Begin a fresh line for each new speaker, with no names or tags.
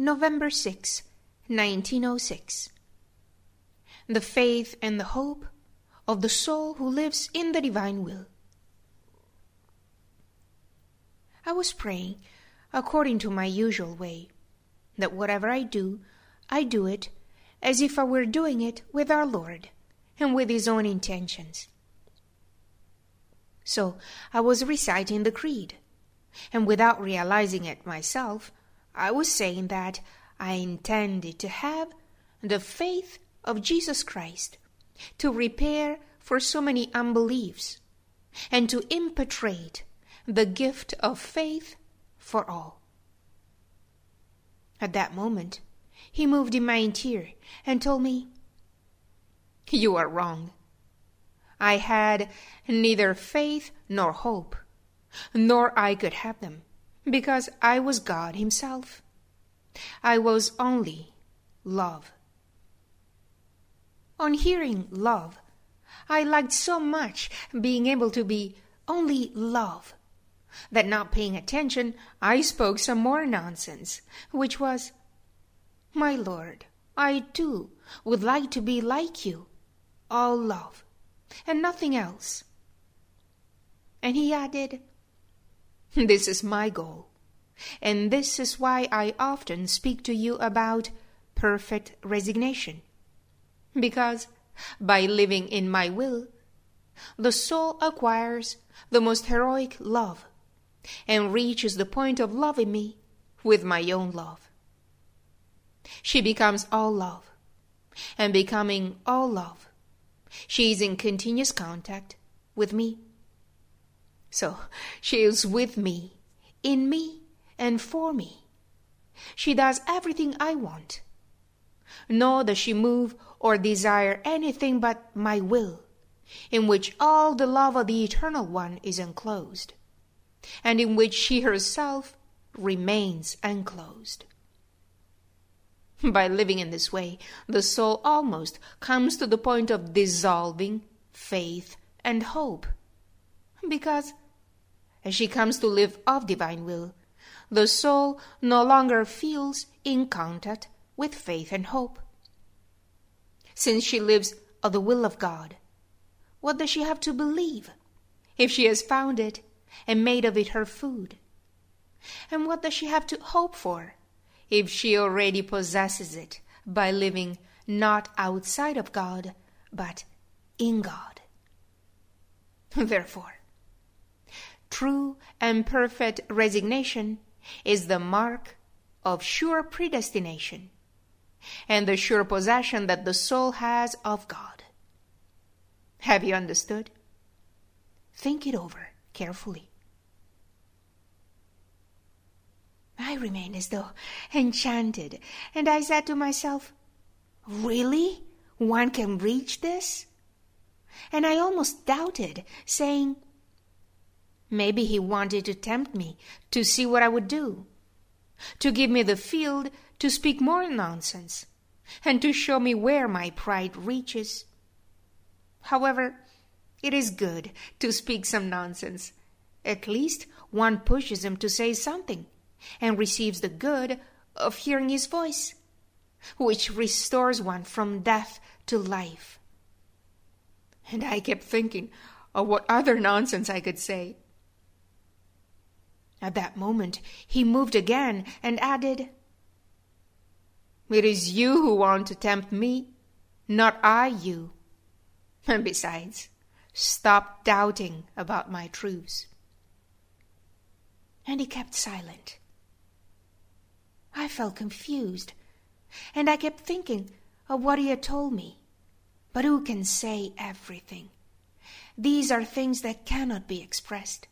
November 6, 1906. The faith and the hope of the soul who lives in the divine will. I was praying according to my usual way, that whatever I do it as if I were doing it with our Lord and with His own intentions. So I was reciting the Creed, and without realizing it myself, I was saying that I intended to have the faith of Jesus Christ to repair for so many unbeliefs and to impetrate the gift of faith for all. At that moment, he moved in my interior and told me, "You are wrong. I had neither faith nor hope, nor I could have them, because I was God Himself. I was only love." On hearing love, I liked so much being able to be only love, that not paying attention, I spoke some more nonsense, which was, "My Lord, I too would like to be like you, all love, and nothing else." And he added, "This is my goal, and this is why I often speak to you about perfect resignation, because by living in my will, the soul acquires the most heroic love and reaches the point of loving me with my own love. She becomes all love, and becoming all love, she is in continuous contact with me. So she is with me, in me, and for me. She does everything I want, nor does she move or desire anything but my will, in which all the love of the Eternal One is enclosed, and in which she herself remains enclosed. By living in this way, the soul almost comes to the point of dissolving faith and hope, because as she comes to live of divine will, the soul no longer feels in contact with faith and hope. Since she lives of the will of God, what does she have to believe if she has found it and made of it her food? And what does she have to hope for if she already possesses it by living not outside of God, but in God? Therefore, true and perfect resignation is the mark of sure predestination and the sure possession that the soul has of God. Have you understood? Think it over carefully. I remained as though enchanted, and I said to myself, "Really? One can reach this?" And I almost doubted, saying, "Maybe he wanted to tempt me to see what I would do, to give me the field to speak more nonsense, and to show me where my pride reaches. However, it is good to speak some nonsense. At least one pushes him to say something, and receives the good of hearing his voice, which restores one from death to life." And I kept thinking of what other nonsense I could say. At that moment he moved again and added, "It is you who want to tempt me, not I you. And besides, stop doubting about my truths." And he kept silent. I felt confused, and I kept thinking of what he had told me. But who can say everything? These are things that cannot be expressed.